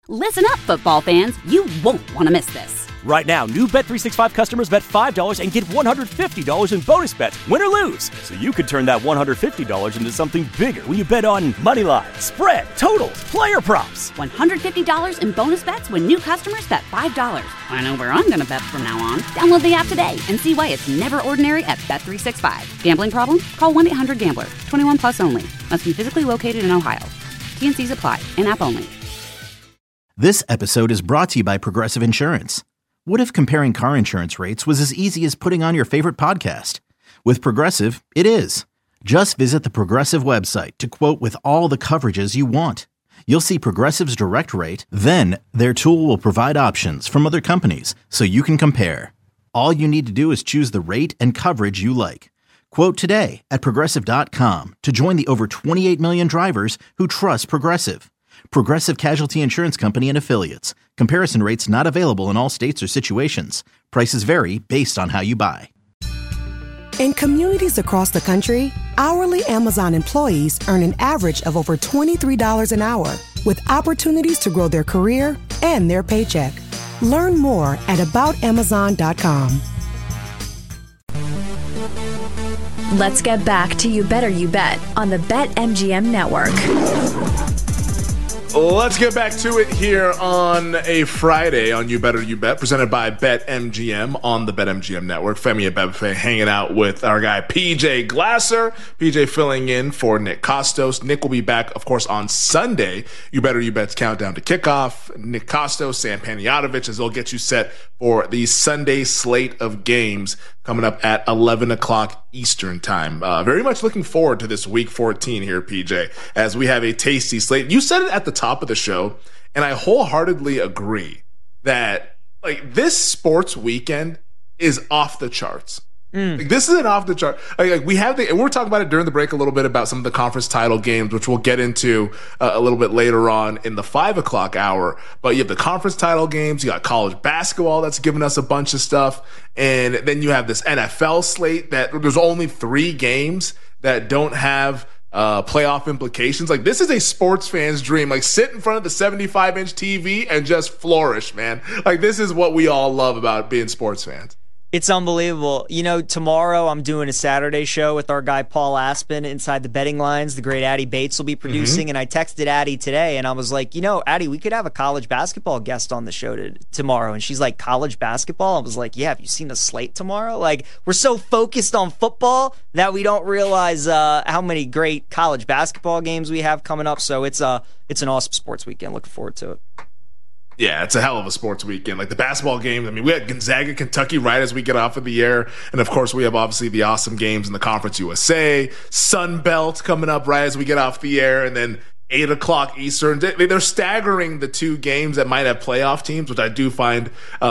Listen up, football fans. You won't want to miss this. Right now, new Bet365 customers bet $5 and get $150 in bonus bets, win or lose. So you could turn that $150 into something bigger when you bet on money line, spread, totals, player props. $150 in bonus bets when new customers bet $5. I know where I'm going to bet from now on. Download the app today and see why it's never ordinary at Bet365. Gambling problem? Call 1-800-GAMBLER. 21 plus only. Must be physically located in Ohio. T&Cs apply. In-app only. This episode is brought to you by Progressive Insurance. What if comparing car insurance rates was as easy as putting on your favorite podcast? With Progressive, it is. Just visit the Progressive website to quote with all the coverages you want. You'll see Progressive's direct rate, then their tool will provide options from other companies so you can compare. All you need to do is choose the rate and coverage you like. Quote today at Progressive.com to join the over 28 million drivers who trust Progressive. Progressive Casualty Insurance Company and Affiliates. Comparison rates not available in all states or situations. Prices vary based on how you buy. In communities across the country, hourly Amazon employees earn an average of over $23 an hour, with opportunities to grow their career and their paycheck. Learn more at aboutamazon.com. Let's get back to You Better You Bet on the BetMGM Network. Let's get back to it here on a Friday on You Better You Bet, presented by BetMGM on the BetMGM Network. Femi Abebefe hanging out with our guy PJ Glasser. PJ filling in for Nick Kostos. Nick will be back, of course, on Sunday. You Better You Bet's countdown to kickoff. Nick Kostos, Sam Panayotovich, as they'll get you set for the Sunday slate of games coming up at 11 o'clock Eastern time. Very much looking forward to this week 14 here, PJ, as we have a tasty slate. You said it at the top of the show, and I wholeheartedly agree that like this sports weekend is off the charts. Like, this is an off the chart. Like we have and we're talking about it during the break a little bit about some of the conference title games, which we'll get into a little bit later on in the 5 o'clock hour. But you have the conference title games, you got college basketball that's giving us a bunch of stuff, and then you have this NFL slate that there's only 3 games that don't have playoff implications. Like, this is a sports fan's dream. Like, sit in front of the 75-inch TV and just flourish, man. Like, this is what we all love about being sports fans. It's unbelievable. You know, tomorrow I'm doing a Saturday show with our guy Paul Aspen inside the betting lines. The great Addie Bates will be producing. And I texted Addie today and I was like, you know, Addie, we could have a college basketball guest on the show tomorrow. And she's like, college basketball? I was like, yeah, have you seen the slate tomorrow? Like, we're so focused on football that we don't realize how many great college basketball games we have coming up. So it's an awesome sports weekend. Looking forward to it. Yeah, it's a hell of a sports weekend. Like the basketball games, I mean, we had Gonzaga, Kentucky right as we get off of the air. And, of course, we have obviously the awesome games in the Conference USA, Sun Belt coming up right as we get off the air, and then 8 o'clock Eastern. They're staggering the 2 games that might have playoff teams, which I do find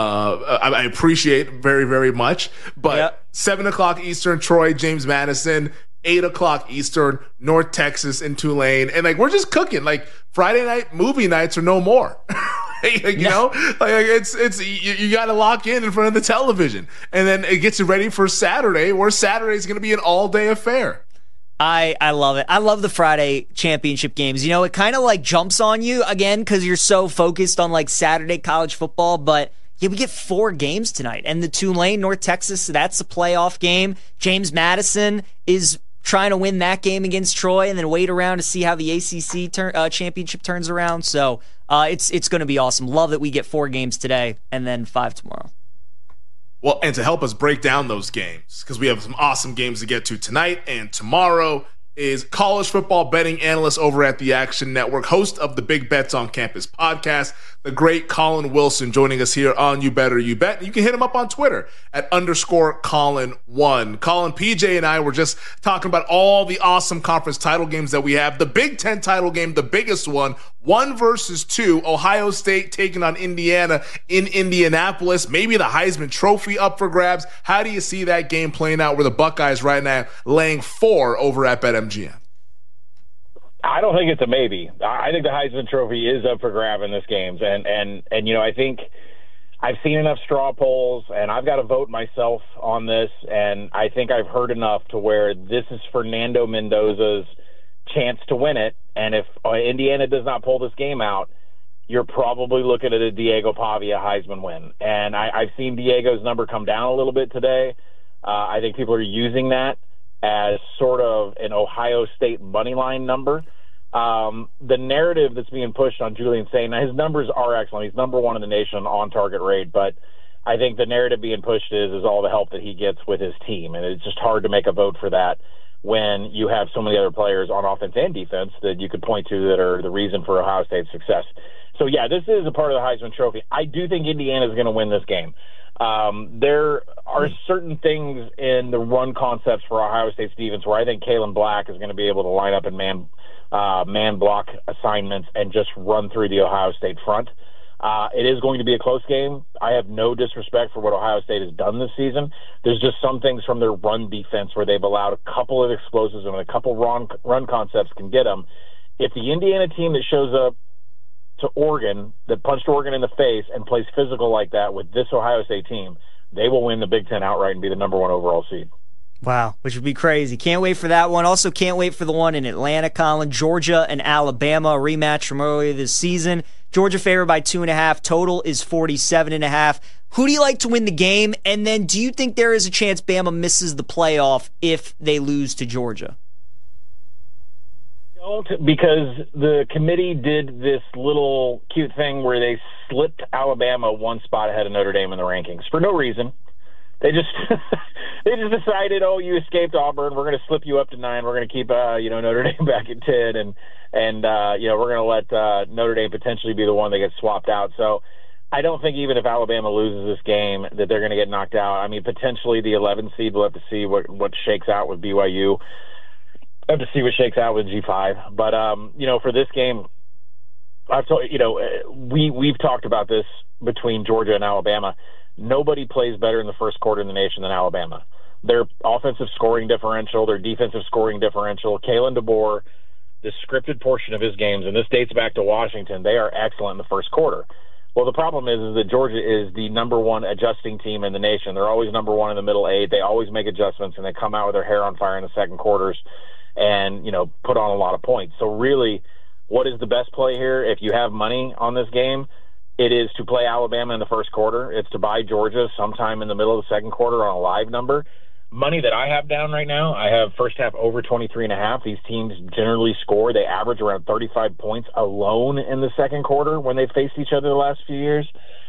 I appreciate very, very much. But 7 o'clock Eastern, Troy, James Madison. 8 o'clock Eastern, North Texas and Tulane. And, like, we're just cooking. Like, Friday night movie nights are no more. You know, like it's you got to lock in front of the television, and then it gets you ready for Saturday, where Saturday is going to be an all-day affair. I love it. I love the Friday championship games. You know, it kind of like jumps on you again because you're so focused on like Saturday college football, but yeah, we get 4 games tonight, and the Tulane North Texas, that's a playoff game. James Madison is trying to win that game against Troy and then wait around to see how the ACC championship turns around. So it's going to be awesome. Love that we get 4 games today and then 5 tomorrow. Well, and to help us break down those games, because we have some awesome games to get to tonight and tomorrow, is college football betting analyst over at the Action Network, host of the Big Bets on Campus podcast, the great Colin Wilson, joining us here on You Better You Bet. You can hit him up on Twitter at _Colin1. Colin, PJ, and I were just talking about all the awesome conference title games that we have. The Big Ten title game, the biggest one, 1 versus 2. Ohio State taking on Indiana in Indianapolis. Maybe the Heisman Trophy up for grabs. How do you see that game playing out where the Buckeyes right now laying 4 over at BetMGM? I don't think it's a maybe. I think the Heisman Trophy is up for grab in this game. And you know, I think I've seen enough straw polls, and I've got to vote myself on this, and I think I've heard enough to where this is Fernando Mendoza's chance to win it. And if Indiana does not pull this game out, you're probably looking at a Diego Pavia Heisman win. And I've seen Diego's number come down a little bit today. I think people are using that as sort of an Ohio State money line number. The narrative that's being pushed on Julian Saint, now his numbers are excellent. He's number one in the nation on target rate, but I think the narrative being pushed is all the help that he gets with his team. And it's just hard to make a vote for that when you have so many other players on offense and defense that you could point to that are the reason for Ohio State's success. So, yeah, this is a part of the Heisman Trophy. I do think Indiana is going to win this game. There are certain things in the run concepts for Ohio State's defense where I think Kalen Black is going to be able to line up in man block assignments and just run through the Ohio State front. It is going to be a close game. I have no disrespect for what Ohio State has done this season. There's just some things from their run defense where they've allowed a couple of explosives and a couple run concepts can get them. If the Indiana team that shows up to Oregon, that punched Oregon in the face and plays physical like that with this Ohio State team, they will win the Big Ten outright and be the number one overall seed. Wow, which would be crazy. Can't wait for that one. Also can't wait for the one in Atlanta, Colin. Georgia and Alabama, a rematch from earlier this season. Georgia favored by 2.5. Total is 47.5. Who do you like to win the game? And then do you think there is a chance Bama misses the playoff if they lose to Georgia? Don't, because the committee did this little cute thing where they slipped Alabama one spot ahead of Notre Dame in the rankings for no reason. They just decided, oh, you escaped Auburn, we're going to slip you up to 9. We're going to keep Notre Dame back at 10, and we're going to let Notre Dame potentially be the one that gets swapped out. So I don't think even if Alabama loses this game that they're going to get knocked out. I mean, potentially the 11 seed. We'll have to see what shakes out with BYU. Have to see what shakes out with G5. But for this game, I've told we've talked about this between Georgia and Alabama. Nobody plays better in the first quarter in the nation than Alabama. Their offensive scoring differential, their defensive scoring differential, Kalen DeBoer, the scripted portion of his games, and this dates back to Washington, they are excellent in the first quarter. Well, the problem is that Georgia is the number one adjusting team in the nation. They're always number one in the middle 8. They always make adjustments, and they come out with their hair on fire in the second quarters and, put on a lot of points. So really, what is the best play here? If you have money on this game, it is to play Alabama in the first quarter. It's to buy Georgia sometime in the middle of the second quarter on a live number. Money that I have down right now, I have first half over 23.5. These teams generally score. They average around 35 points alone in the second quarter when they've faced each other the last few years.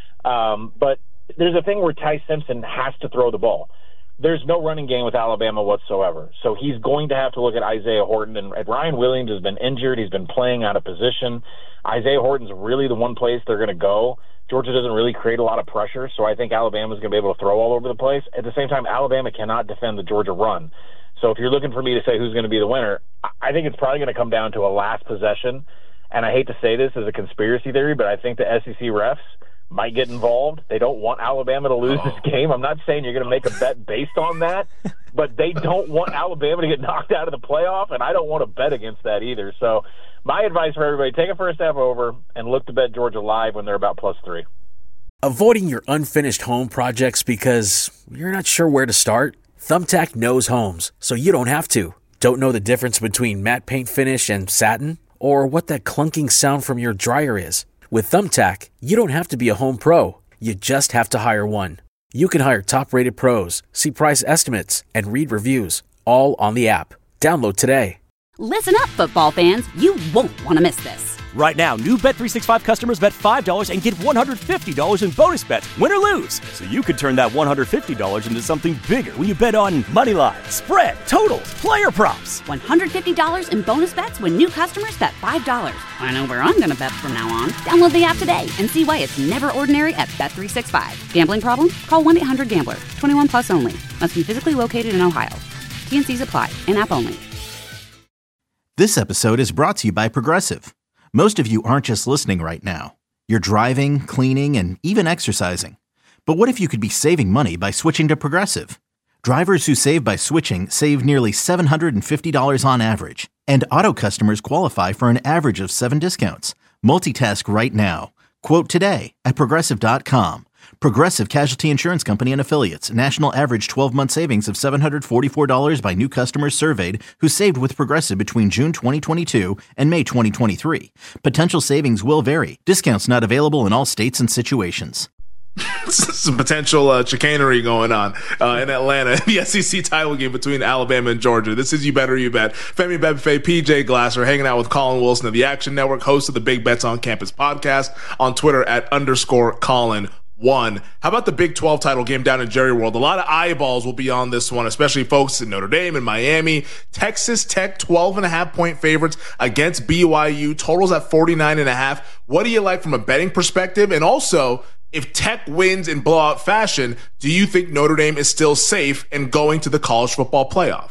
But there's a thing where Ty Simpson has to throw the ball. There's no running game with Alabama whatsoever. So he's going to have to look at Isaiah Horton. And Ryan Williams has been injured. He's been playing out of position. Isaiah Horton's really the one place they're going to go. Georgia doesn't really create a lot of pressure, so I think Alabama's going to be able to throw all over the place. At the same time, Alabama cannot defend the Georgia run. So if you're looking for me to say who's going to be the winner, I think it's probably going to come down to a last possession. And I hate to say this as a conspiracy theory, but I think the SEC refs might get involved. They don't want Alabama to lose this game. I'm not saying you're going to make a bet based on that, but they don't want Alabama to get knocked out of the playoff, and I don't want to bet against that either. So my advice for everybody, take a first half over and look to bet Georgia live when they're about +3. Avoiding your unfinished home projects because you're not sure where to start? Thumbtack knows homes, so you don't have to. Don't know the difference between matte paint finish and satin? Or what that clunking sound from your dryer is? With Thumbtack, you don't have to be a home pro. You just have to hire one. You can hire top-rated pros, see price estimates, and read reviews, all on the app. Download today. Listen up, football fans. You won't want to miss this. Right now, new Bet365 customers bet $5 and get $150 in bonus bets, win or lose. So you could turn that $150 into something bigger when you bet on moneyline, spread, totals, player props. $150 in bonus bets when new customers bet $5. I know where I'm going to bet from now on. Download the app today and see why it's never ordinary at Bet365. Gambling problem? Call 1-800-GAMBLER. 21 plus only. Must be physically located in Ohio. T&Cs apply. In-app only. This episode is brought to you by Progressive. Most of you aren't just listening right now. You're driving, cleaning, and even exercising. But what if you could be saving money by switching to Progressive? Drivers who save by switching save nearly $750 on average. And auto customers qualify for an average of 7 discounts. Multitask right now. Quote today at Progressive.com. Progressive Casualty Insurance Company and Affiliates. National average 12-month savings of $744 by new customers surveyed who saved with Progressive between June 2022 and May 2023. Potential savings will vary. Discounts not available in all states and situations. Some potential chicanery going on in Atlanta. The SEC title game between Alabama and Georgia. This is You Better You Bet. Femi Bebefe, PJ Glasser, hanging out with Colin Wilson of the Action Network, host of the Big Bets on Campus podcast, on Twitter at _Colin1. How about the Big 12 title game down in Jerry World? A lot of eyeballs will be on this one, especially folks in Notre Dame and Miami. Texas Tech 12.5-point favorites against BYU. Totals at 49.5. What do you like from a betting perspective? And also, if Tech wins in blowout fashion, do you think Notre Dame is still safe in going to the college football playoff?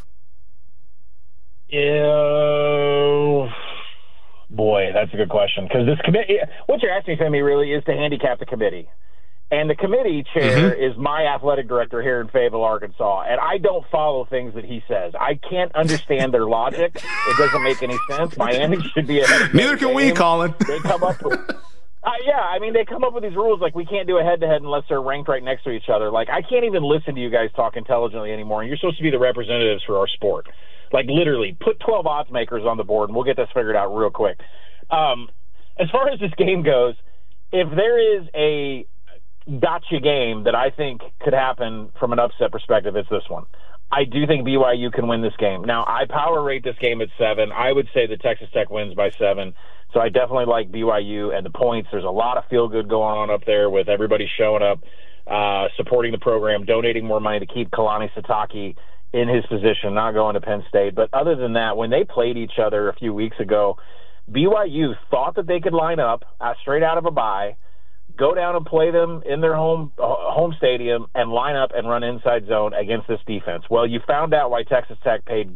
Boy, that's a good question. Because this committee, what you're asking, Femi, really is to handicap the committee. And the committee chair is my athletic director here in Fayetteville, Arkansas. And I don't follow things that he says. I can't understand their logic. It doesn't make any sense. Miami should be ahead of Neither can we, Colin. They come up with... they come up with these rules like we can't do a head-to-head unless they're ranked right next to each other. Like, I can't even listen to you guys talk intelligently anymore, and you're supposed to be the representatives for our sport. Like, literally, put 12 odds makers on the board, and we'll get this figured out real quick. As far as this game goes, if there is a gotcha game that I think could happen from an upset perspective, it's this one. I do think BYU can win this game. Now, I power rate this game at 7. I would say that Texas Tech wins by 7. So I definitely like BYU and the points. There's a lot of feel-good going on up there with everybody showing up, supporting the program, donating more money to keep Kalani Sitake in his position, not going to Penn State. But other than that, when they played each other a few weeks ago, BYU thought that they could line up straight out of a bye, go down and play them in their home stadium, and line up and run inside zone against this defense. Well, you found out why Texas Tech paid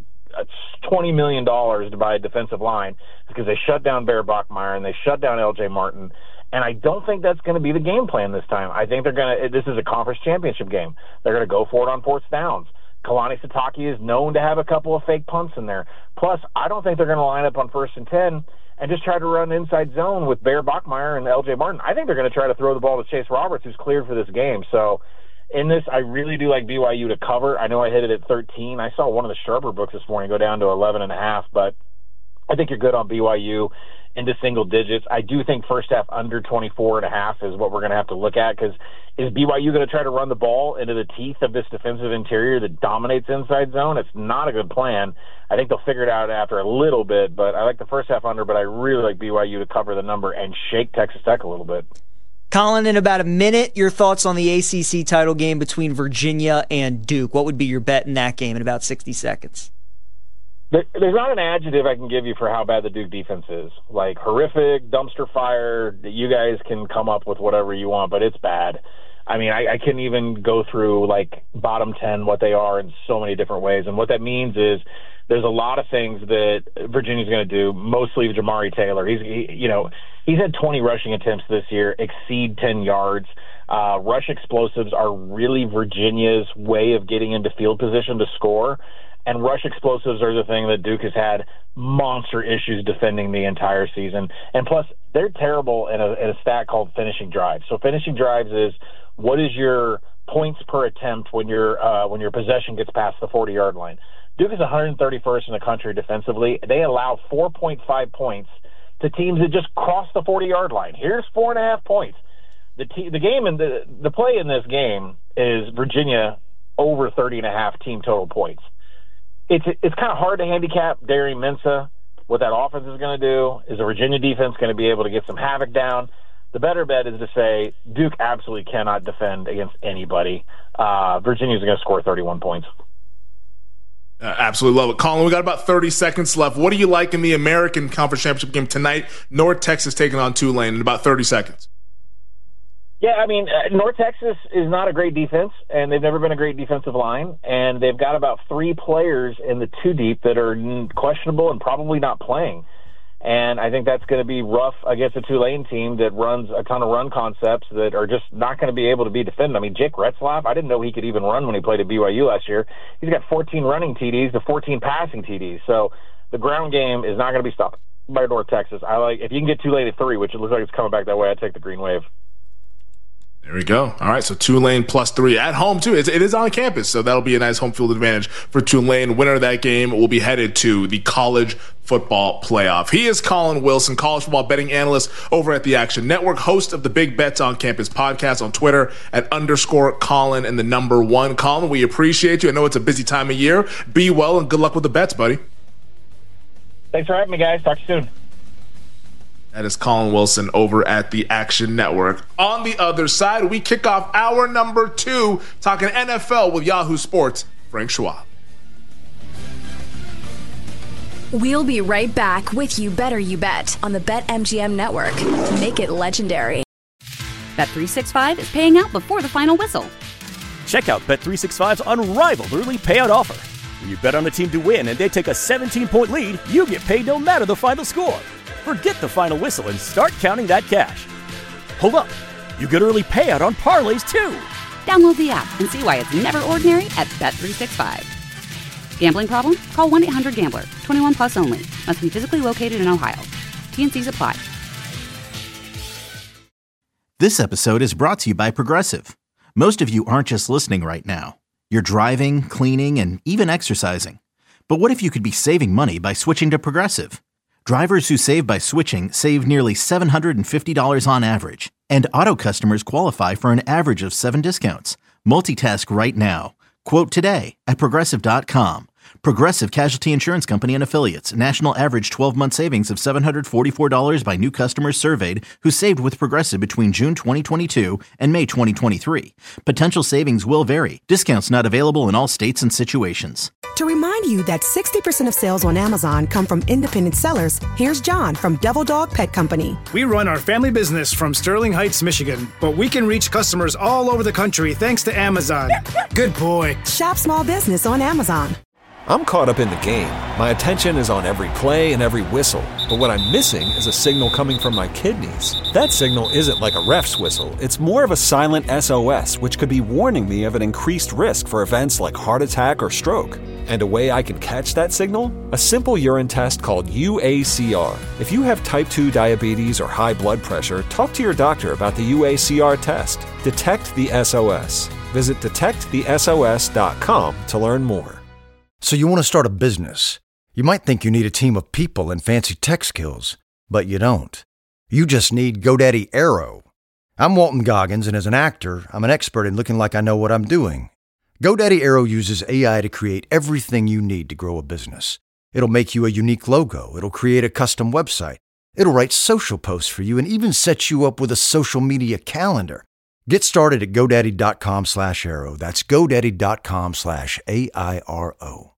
$20 million to buy a defensive line, because they shut down Bear Bachmeier and they shut down L.J. Martin. And I don't think that's going to be the game plan this time. I think this is a conference championship game. They're going to go for it on fourth downs. Kalani Sitake is known to have a couple of fake punts in there. Plus, I don't think they're going to line up on 1st and 10 and just try to run inside zone with Bear Bachmeier and L.J. Martin. I think they're going to try to throw the ball to Chase Roberts, who's cleared for this game. So in this, I really do like BYU to cover. I know I hit it at 13. I saw one of the sharper books this morning go down to 11.5, but I think you're good on BYU into single digits. I do think first half under 24.5 is what we're going to have to look at, because is BYU going to try to run the ball into the teeth of this defensive interior that dominates inside zone? It's not a good plan. I think they'll figure it out after a little bit, but I like the first half under, but I really like BYU to cover the number and shake Texas Tech a little bit. Colin, in about a minute, your thoughts on the ACC title game between Virginia and Duke. What would be your bet in that game in about 60 seconds? There's not an adjective I can give you for how bad the Duke defense is. Like horrific, dumpster fire, you guys can come up with whatever you want, but it's bad. I mean, I couldn't even go through, like, bottom 10 what they are in so many different ways. And what that means is there's a lot of things that Virginia's going to do, mostly Jamari Taylor. He's had 20 rushing attempts this year, exceed 10 yards. Rush explosives are really Virginia's way of getting into field position to score. And rush explosives are the thing that Duke has had monster issues defending the entire season. And plus, they're terrible in a stat called finishing drives. So finishing drives is what is your points per attempt when your possession gets past the 40-yard line. Duke is 131st in the country defensively. They allow 4.5 points to teams that just cross the 40-yard line. Here's 4.5 points. The game and the play in this game is Virginia over 30.5 team total points. It's kind of hard to handicap Darian Mensah, what that offense is going to do. Is the Virginia defense going to be able to get some havoc down? The better bet is to say Duke absolutely cannot defend against anybody. Virginia's going to score 31 points. Absolutely love it. Colin, we got about 30 seconds left. What do you like in the American Conference Championship game tonight? North Texas taking on Tulane in about 30 seconds. Yeah, I mean, North Texas is not a great defense, and they've never been a great defensive line, and they've got about 3 players in the 2 deep that are questionable and probably not playing. And I think that's going to be rough against a Tulane team that runs a ton of run concepts that are just not going to be able to be defended. I mean, Jake Retzlaff, I didn't know he could even run when he played at BYU last year. He's got 14 running TDs to 14 passing TDs. So the ground game is not going to be stopped by North Texas. If you can get Tulane at 3, which it looks like it's coming back that way, I'd take the green wave. There we go. All right, so Tulane +3 at home, too. It is on campus, so that'll be a nice home field advantage for Tulane. Winner of that game will be headed to the college football playoff. He is Colin Wilson, college football betting analyst over at the Action Network, host of the Big Bets on Campus podcast on Twitter at _Colin and the number 1. Colin, we appreciate you. I know it's a busy time of year. Be well and good luck with the bets, buddy. Thanks for having me, guys. Talk to you soon. That is Colin Wilson over at the Action Network. On the other side, we kick off hour number 2 talking NFL with Yahoo Sports' Frank Schwab. We'll be right back with You Better You Bet on the BetMGM Network. Make it legendary. Bet365 is paying out before the final whistle. Check out Bet365's unrivaled early payout offer. When you bet on a team to win and they take a 17-point lead, you get paid no matter the final score. Forget the final whistle and start counting that cash. Hold up. You get early payout on parlays, too. Download the app and see why it's never ordinary at Bet365. Gambling problem? Call 1-800-GAMBLER. 21 plus only. Must be physically located in Ohio. T&Cs apply. This episode is brought to you by Progressive. Most of you aren't just listening right now. You're driving, cleaning, and even exercising. But what if you could be saving money by switching to Progressive? Drivers who save by switching save nearly $750 on average. And auto customers qualify for an average of 7 discounts. Multitask right now. Quote today at Progressive.com. Progressive Casualty Insurance Company and Affiliates. National average 12-month savings of $744 by new customers surveyed who saved with Progressive between June 2022 and May 2023. Potential savings will vary. Discounts not available in all states and situations. To remind you that 60% of sales on Amazon come from independent sellers, here's John from Devil Dog Pet Company. We run our family business from Sterling Heights, Michigan, but we can reach customers all over the country thanks to Amazon. Good boy. Shop small business on Amazon. I'm caught up in the game. My attention is on every play and every whistle. But what I'm missing is a signal coming from my kidneys. That signal isn't like a ref's whistle. It's more of a silent SOS, which could be warning me of an increased risk for events like heart attack or stroke. And a way I can catch that signal? A simple urine test called UACR. If you have type 2 diabetes or high blood pressure, talk to your doctor about the UACR test. Detect the SOS. Visit detectthesos.com to learn more. So you want to start a business. You might think you need a team of people and fancy tech skills, but you don't. You just need GoDaddy Aero. I'm Walton Goggins, and as an actor, I'm an expert in looking like I know what I'm doing. GoDaddy Aero uses AI to create everything you need to grow a business. It'll make you a unique logo. It'll create a custom website. It'll write social posts for you and even set you up with a social media calendar. Get started at GoDaddy.com/Aero. That's GoDaddy.com/AIRO.